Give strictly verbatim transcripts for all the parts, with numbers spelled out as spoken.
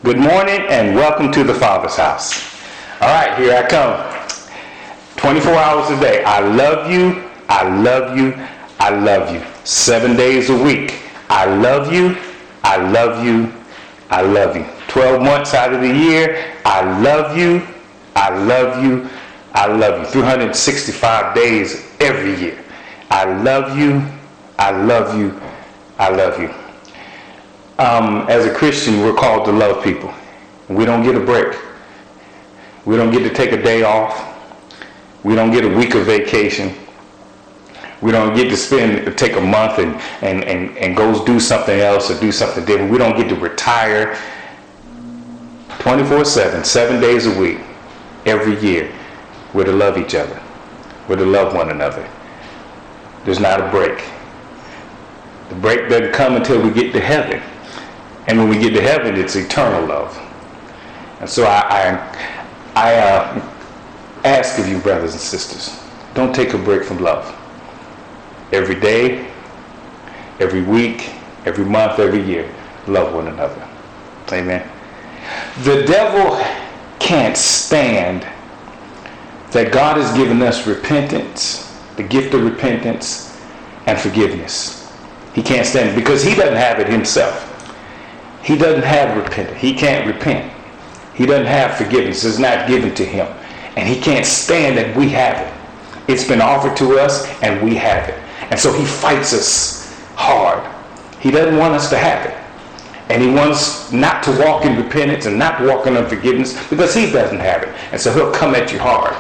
Good morning and welcome to the Father's house. All right, here I come. twenty-four hours a day. I love you. I love you. I love you. Seven days a week. I love you. I love you. I love you. twelve months out of the year. I love you. I love you. I love you. three hundred sixty-five days every year. I love you. I love you. I love you. Um, as a Christian, we're called to love people. We don't get a break. We don't get to take a day off. We don't get a week of vacation. We don't get to spend, take a month and, and, and, and go do something else or do something different. We don't get to retire. twenty-four seven, seven days a week, every year, we're to love each other. We're to love one another. There's not a break. The break doesn't come until we get to heaven. And when we get to heaven, it's eternal love. And so I, I, I uh, ask of you, brothers and sisters, don't take a break from love. Every day, every week, every month, every year, love one another. Amen. The devil can't stand that God has given us repentance, the gift of repentance and forgiveness. He can't stand it because he doesn't have it himself. He doesn't have repentance. He can't repent. He doesn't have forgiveness. It's not given to him. And he can't stand that we have it. It's been offered to us and we have it. And so he fights us hard. He doesn't want us to have it. And he wants not to walk in repentance and not walk in unforgiveness because he doesn't have it. And so he'll come at you hard.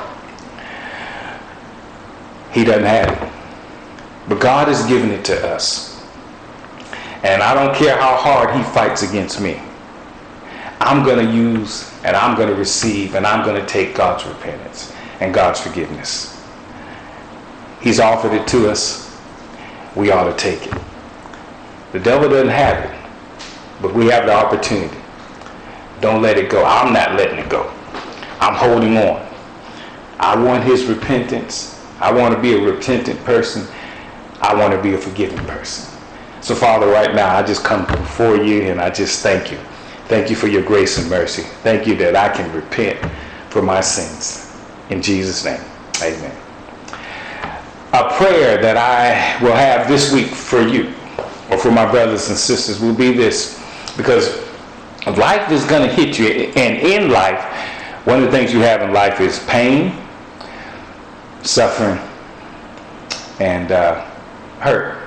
He doesn't have it. But God has given it to us. And I don't care how hard he fights against me. I'm going to use and I'm going to receive and I'm going to take God's repentance and God's forgiveness. He's offered it to us. We ought to take it. The devil doesn't have it, but we have the opportunity. Don't let it go. I'm not letting it go. I'm holding on. I want his repentance. I want to be a repentant person. I want to be a forgiving person. So, Father, right now, I just come before you and I just thank you. Thank you for your grace and mercy. Thank you that I can repent for my sins. In Jesus' name, amen. A prayer that I will have this week for you or for my brothers and sisters will be this, because life is going to hit you. And in life, one of the things you have in life is pain, suffering, and uh, hurt.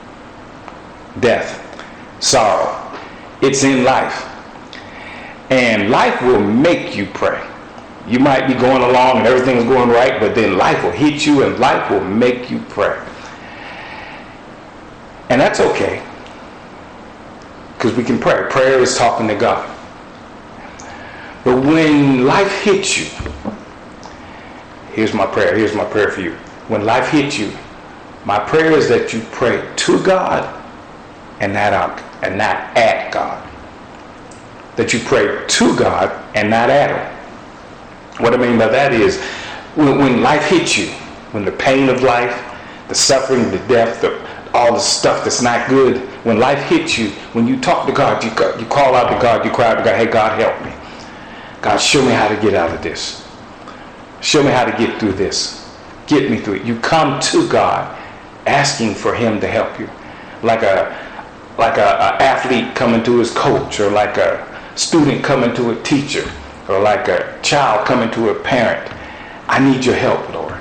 Death, sorrow. It's in life. And life will make you pray. You might be going along and everything's going right, but then life will hit you and life will make you pray. And that's okay. Because we can pray. Prayer is talking to God. But when life hits you, here's my prayer. Here's my prayer for you. When life hits you, my prayer is that you pray to God and not out, and not at God. That you pray to God and not at him. What I mean by that is when, when life hits you, when the pain of life, the suffering, the death, the, all the stuff that's not good, when life hits you, when you talk to God, you, you call out to God, you cry out to God, hey, God, help me. God, show me how to get out of this. Show me how to get through this. Get me through it. You come to God asking for him to help you. Like a like a, a athlete coming to his coach, or like a student coming to a teacher, or like a child coming to a parent. I need your help, Lord.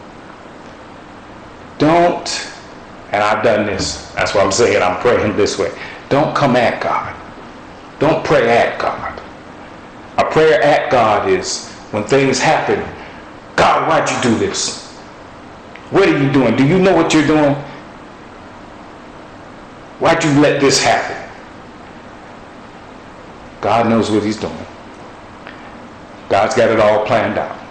Don't, and I've done this, that's what I'm saying, I'm praying this way. Don't come at God. Don't pray at God. A prayer at God is when things happen, God, why'd you do this? What are you doing? Do you know what you're doing? Why'd you let this happen? God knows what he's doing. God's got it all planned out.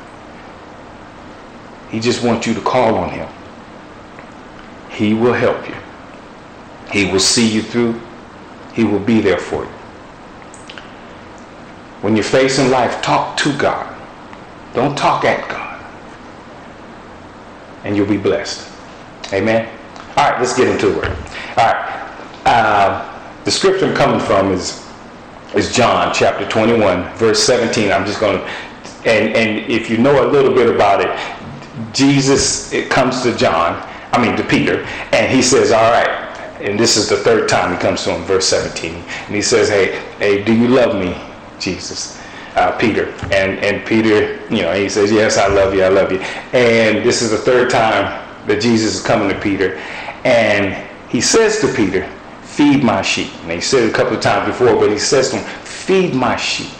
He just wants you to call on him. He will help you. He will see you through. He will be there for you. When you're facing life, talk to God. Don't talk at God. And you'll be blessed. Amen? All right, let's get into it. All right. Uh, the scripture I'm coming from is is John chapter twenty-one, verse seventeen. I'm just going to, and, and if you know a little bit about it, Jesus, it comes to John, I mean to Peter, and he says, all right, and this is the third time he comes to him, verse seventeen, and he says, hey, hey, do you love me, Jesus? Uh, Peter, and, and Peter, you know, he says, yes, I love you, I love you. And this is the third time that Jesus is coming to Peter, and he says to Peter, feed my sheep. And he said it a couple of times before, but he says to him, feed my sheep.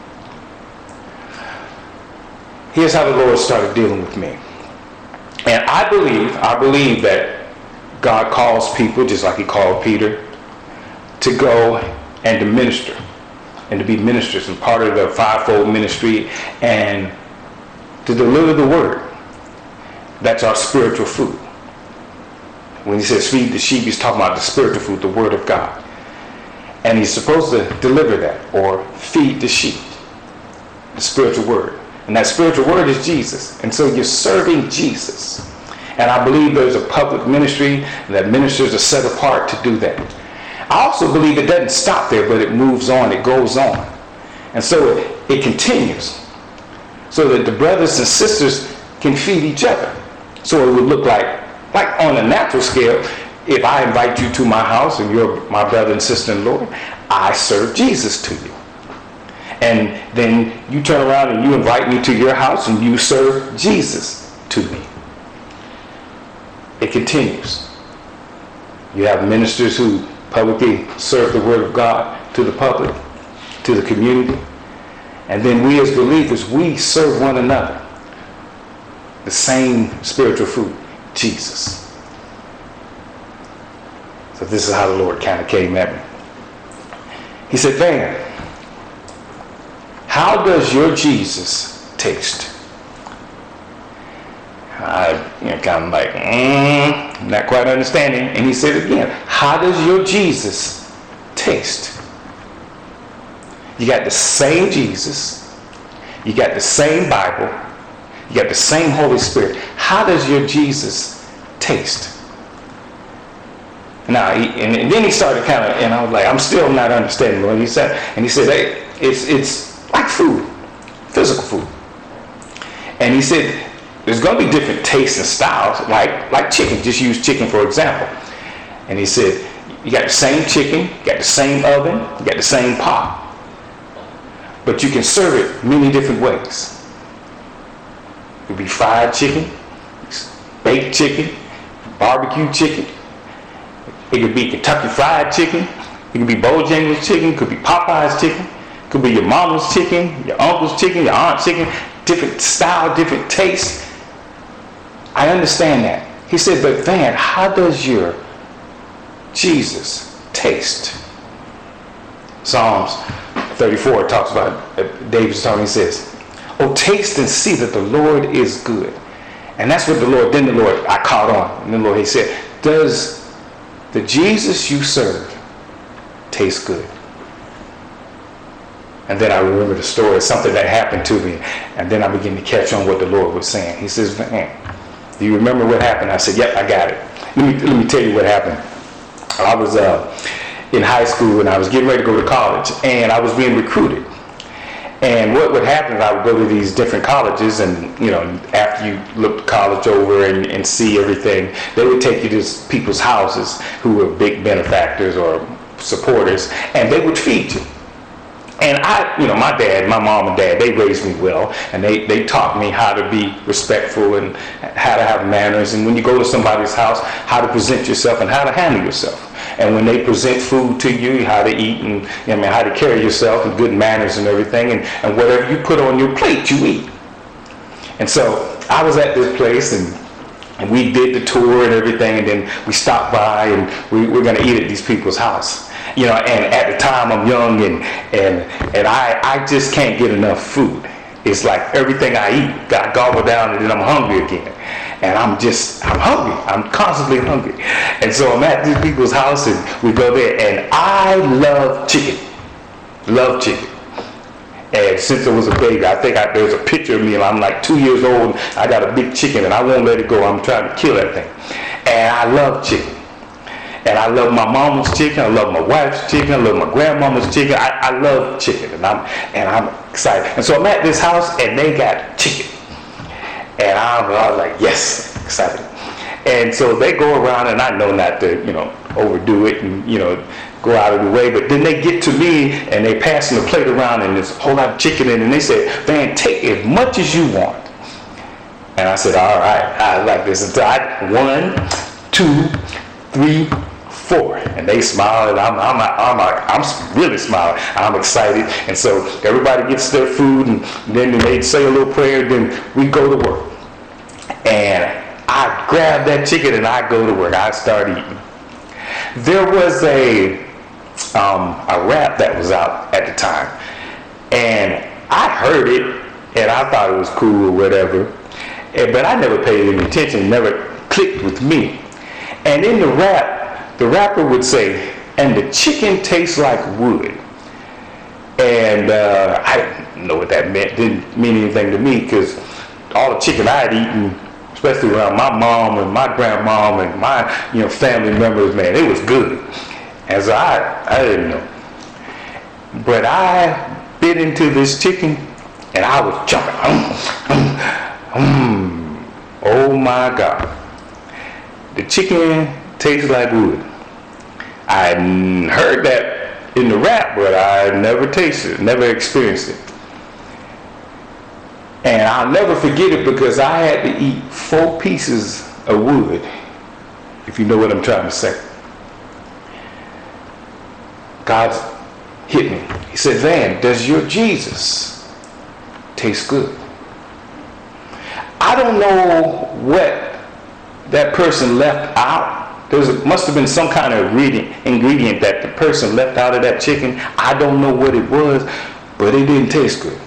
Here's how the Lord started dealing with me. And I believe, I believe that God calls people, just like he called Peter, to go and to minister, and to be ministers, and part of the fivefold ministry, and to deliver the word. That's our spiritual food. When he says feed the sheep, he's talking about the spiritual food, the word of God. And he's supposed to deliver that, or feed the sheep, the spiritual word. And that spiritual word is Jesus. And so you're serving Jesus. And I believe there's a public ministry that ministers are set apart to do that. I also believe it doesn't stop there, but it moves on, it goes on. And so it, it continues, so that the brothers and sisters can feed each other. So it would look like, like on a natural scale, if I invite you to my house and you're my brother and sister in the Lord, I serve Jesus to you. And then you turn around and you invite me to your house and you serve Jesus to me. It continues. You have ministers who publicly serve the word of God to the public, to the community. And then we as believers, we serve one another. The same spiritual food, Jesus. So this is how the Lord kind of came at me. He said, Van, how does your Jesus taste? I you know, kind of like, mm, not quite understanding. And he said again, how does your Jesus taste? You got the same Jesus. You got the same Bible. You got the same Holy Spirit. How does your Jesus taste? Now, he, and, and then he started kind of, and I was like, I'm still not understanding what he said. And he said, hey, it's it's like food, physical food. And he said, there's going to be different tastes and styles, like like chicken. Just use chicken for example. And he said, you got the same chicken, you got the same oven, you got the same pot, but you can serve it many different ways. It could be fried chicken, baked chicken, barbecue chicken. It could be Kentucky Fried Chicken. It could be Bojangles chicken. It could be Popeye's chicken. It could be your mama's chicken, your uncle's chicken, your aunt's chicken. Different style, different taste. I understand that. He said, but Van, how does your Jesus taste? Psalms thirty-four talks about, David's talking, he says, oh, taste and see that the Lord is good. And that's what the Lord, then the Lord, I caught on. And the Lord, he said, does the Jesus you serve taste good? And then I remember the story, something that happened to me. And then I began to catch on what the Lord was saying. He says, man, do you remember what happened? I said, yep, I got it. Let me, let me tell you what happened. I was uh, in high school and I was getting ready to go to college. And I was being recruited. And what would happen is I would go to these different colleges, and you know, after you look the college over and, and see everything, they would take you to people's houses who were big benefactors or supporters, and they would feed you. And I, you know, my dad, my mom and dad, they raised me well, and they, they taught me how to be respectful and how to have manners, and when you go to somebody's house, how to present yourself and how to handle yourself. And when they present food to you, how to eat and I mean, how to carry yourself and good manners and everything, and, and whatever you put on your plate, you eat. And so I was at this place, and and we did the tour and everything, and then we stopped by, and we, we're going to eat at these people's house. You know, and at the time I'm young, and and and I, I just can't get enough food. It's like everything I eat, I gobble down, and then I'm hungry again. And I'm just, I'm hungry. I'm constantly hungry. And so I'm at these people's house, and we go there, and I love chicken. Love chicken. And since I was a baby, I think I, there's a picture of me, and I'm like two years old, I got a big chicken, and I won't let it go. I'm trying to kill that thing. And I love chicken. And I love my mama's chicken. I love my wife's chicken. I love my grandmama's chicken. I, I love chicken, and I'm and I'm excited. And so I'm at this house, and they got chicken, and I'm I was like, yes, excited. And so they go around, and I know not to, you know, overdo it, and you know, go out of the way. But then they get to me, and they passing the plate around, and there's a whole lot of chicken in it, and they say, "Van, take as much as you want." And I said, "All right, I like this." Until I one, two, three, four, and they smile, and I'm I'm I'm I'm really smiling. I'm excited, and so everybody gets their food, and then they say a little prayer. Then we go to work, and I grab that chicken and I go to work. I start eating. There was a um, a rap that was out at the time, and I heard it, and I thought it was cool or whatever, and, but I never paid any attention. It never clicked with me. And in the rap, the rapper would say, "And the chicken tastes like wood." And uh, I didn't know what that meant. Didn't mean anything to me, because all the chicken I had eaten, especially around my mom and my grandmom and my, you know, family members, man, it was good. And so I, I didn't know. But I bit into this chicken, and I was jumping. Mm, mm, mm. Oh my God. The chicken tastes like wood. I hadn't heard that in the rap, but I never tasted it, never experienced it. And I'll never forget it, because I had to eat four pieces of wood, if you know what I'm trying to say. God hit me. He said, "Van, does your Jesus taste good?" I don't know what that person left out. There was, must have been some kind of ingredient, ingredient that the person left out of that chicken. I don't know what it was, but it didn't taste good.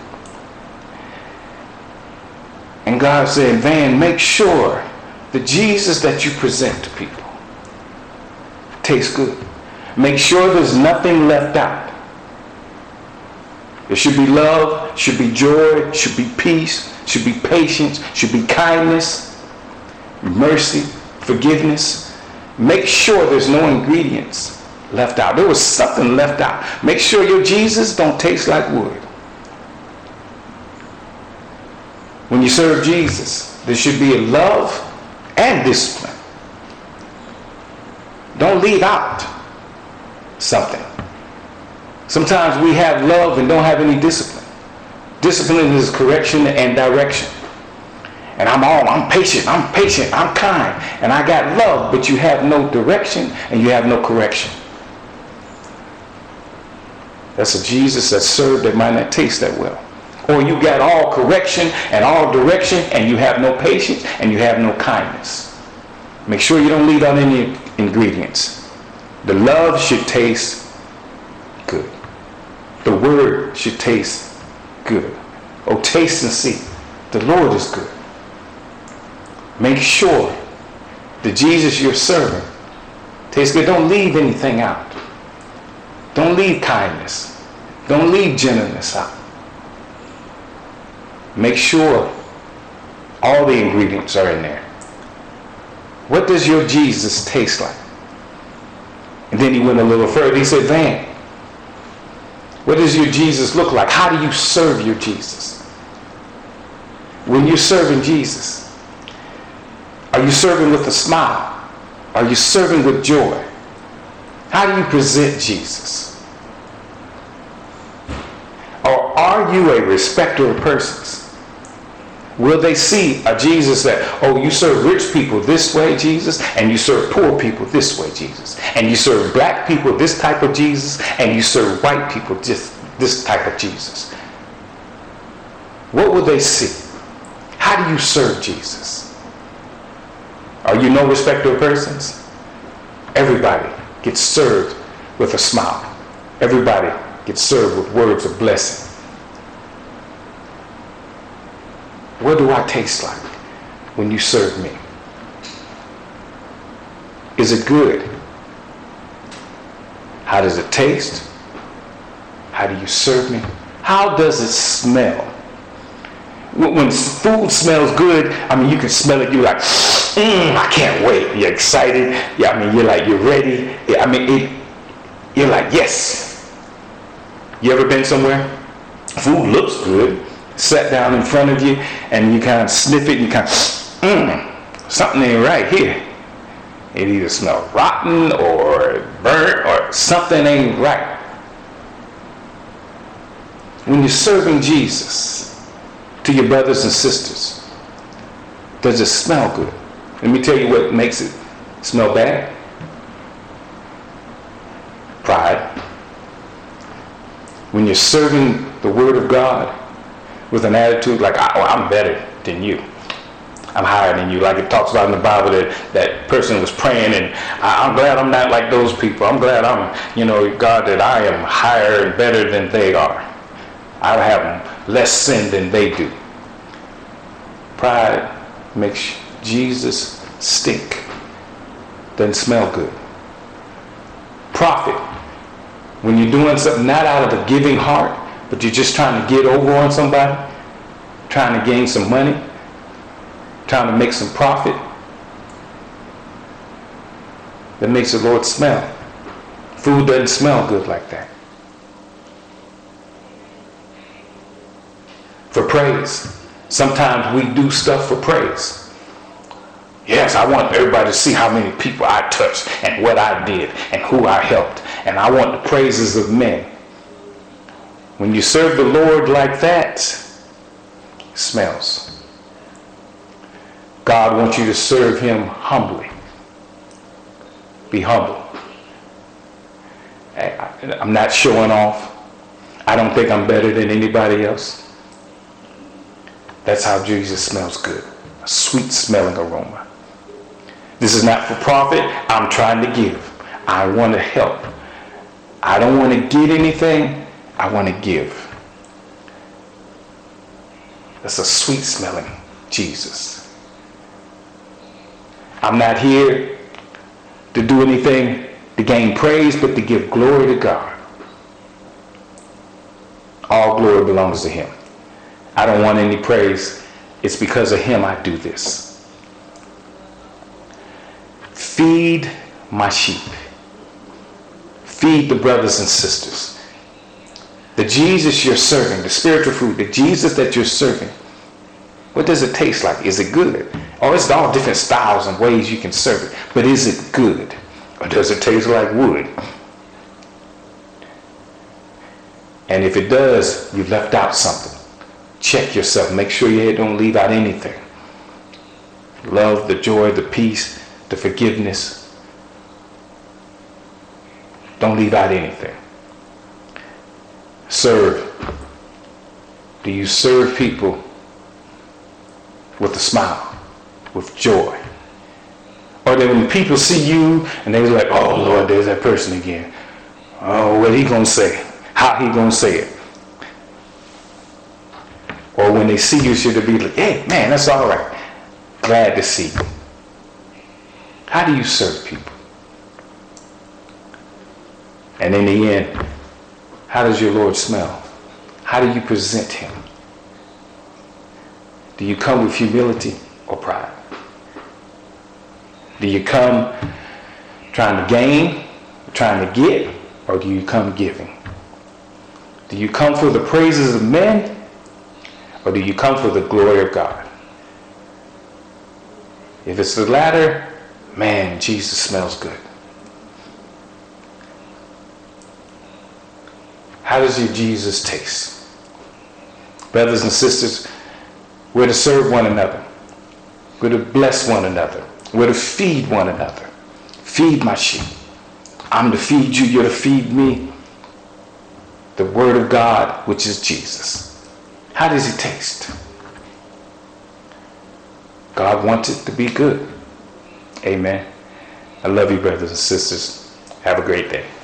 And God said, "Van, make sure the Jesus that you present to people tastes good. Make sure there's nothing left out. There should be love, should be joy, should be peace, should be patience, should be kindness, mercy, forgiveness. Make sure there's no ingredients left out. There was something left out. Make sure your Jesus don't taste like wood." When you serve Jesus, there should be a love and discipline. Don't leave out something. Sometimes we have love and don't have any discipline. Discipline is correction and direction. And I'm all, I'm patient, I'm patient, I'm kind, and I got love, but you have no direction and you have no correction. That's a Jesus that's served that might not taste that well. Or you got all correction and all direction, and you have no patience and you have no kindness. Make sure you don't leave out any ingredients. The love should taste good. The word should taste good. Oh, taste and see. The Lord is good. Make sure the Jesus you're serving tastes good. Don't leave anything out. Don't leave kindness. Don't leave gentleness out. Make sure all the ingredients are in there. What does your Jesus taste like? And then he went a little further. He said, "Van, what does your Jesus look like? How do you serve your Jesus? When you're serving Jesus, are you serving with a smile? Are you serving with joy? How do you present Jesus? Or are you a respecter of persons? Will they see a Jesus that, oh, you serve rich people this way, Jesus, and you serve poor people this way, Jesus, and you serve black people this type of Jesus, and you serve white people just this type of Jesus? What will they see? How do you serve Jesus? Are you no respecter of persons? Everybody gets served with a smile. Everybody gets served with words of blessing. What do I taste like when you serve me? Is it good? How does it taste? How do you serve me? How does it smell? When food smells good, I mean, you can smell it. You're like, mm, I can't wait. You're excited. Yeah, I mean, you're like, you're ready. I mean, it, you're like, yes. You ever been somewhere? Food looks good. Sat down in front of you, and you kind of sniff it, and you kind of, mm, something ain't right here. It either smells rotten or burnt or something ain't right. When you're serving Jesus to your brothers and sisters, does it smell good? Let me tell you what makes it smell bad. Pride. When you're serving the Word of God with an attitude like, oh, I'm better than you. I'm higher than you. Like it talks about in the Bible that that person was praying, and I, I'm glad I'm not like those people. I'm glad I'm, you know, God, that I am higher and better than they are. I have less sin than they do. Pride makes Jesus stink. Doesn't smell good. Profit. When you're doing something not out of a giving heart, but you're just trying to get over on somebody, trying to gain some money, trying to make some profit, that makes the Lord smell. Food doesn't smell good like that. For praise. Sometimes we do stuff for praise. Yes, I want everybody to see how many people I touched and what I did and who I helped. And I want the praises of men. When you serve the Lord like that, it smells. God wants you to serve him humbly. Be humble. I'm not showing off. I don't think I'm better than anybody else. That's how Jesus smells good. A sweet smelling aroma. This is not for profit. I'm trying to give. I want to help. I don't want to get anything. I want to give. That's a sweet smelling Jesus. I'm not here to do anything to gain praise, but to give glory to God. All glory belongs to him. I don't want any praise. It's because of him I do this. Feed my sheep. Feed the brothers and sisters. The Jesus you're serving, the spiritual food, the Jesus that you're serving, what does it taste like? Is it good? Or it's all different styles and ways you can serve it. But is it good? Or does it taste like wood? And if it does, you've left out something. Check yourself. Make sure you don't leave out anything. Love, the joy, the peace, the forgiveness. Don't leave out anything. Serve. Do you serve people with a smile, with joy? Or then when people see you and they're like, oh Lord, there's that person again. Oh, what he gonna say? How he gonna say it? Or when they see you, should it be like, hey, man, that's all right. Glad to see you. How do you serve people? And in the end, how does your Lord smell? How do you present him? Do you come with humility or pride? Do you come trying to gain, trying to get, or do you come giving? Do you come for the praises of men, or do you come for the glory of God? If it's the latter, man, Jesus smells good. How does your Jesus taste? Brothers and sisters, we're to serve one another. We're to bless one another. We're to feed one another. Feed my sheep. I'm to feed you, you're to feed me. The Word of God, which is Jesus. How does he taste? God wants it to be good. Amen. I love you, brothers and sisters. Have a great day.